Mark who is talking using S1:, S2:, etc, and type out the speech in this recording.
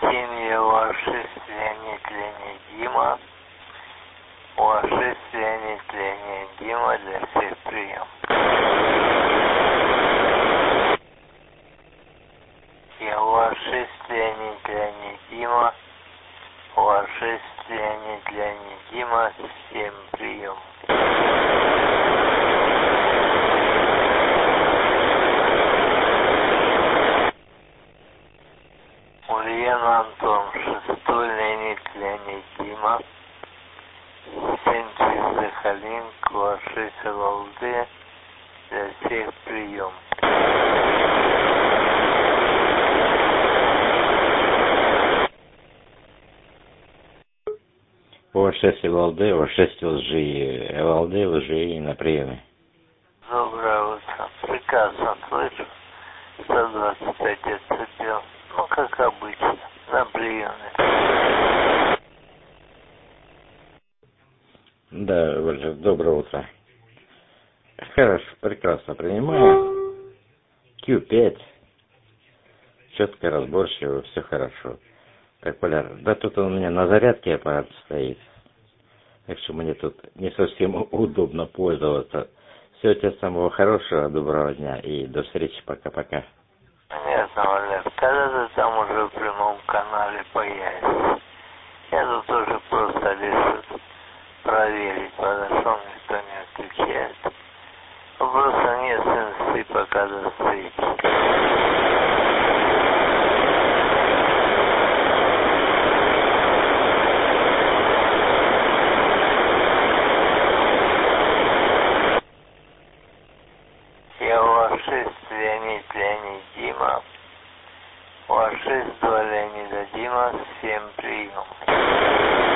S1: Семья ваши, Леонид Дима. Ваши, Леонид Дима, для всех прием. Я ваши, Леонид Дима. Ваши, Леонид Дима, всем прием. Ульяна Антон, 6-й Леонид Дима, 7 Сахалин, ваши Волды, для всех прием.
S2: О 6 Волды, о 6 Волды, лжи на приеме.
S1: Доброе утро. Прекрасно слышу. 125 децибел. Ну, как обычно, на приеме.
S2: Да, Ольга, доброе утро. Хорошо, прекрасно принимаю. Q5. Четко, разборчиво, все хорошо. Как полярно. Да тут у меня на зарядке аппарат стоит. Так что мне тут не совсем удобно пользоваться. Всего тебе самого хорошего, доброго дня и до встречи, пока-пока.
S1: Понятно, Олег. Когда ты там уже в прямом канале появишься? Я тут уже просто решил проверить, подошел, никто не отвечает. Просто нет инсты пока до встречи. Я вашист Леонид Дима. Вашист Леонида Дима, всем прием.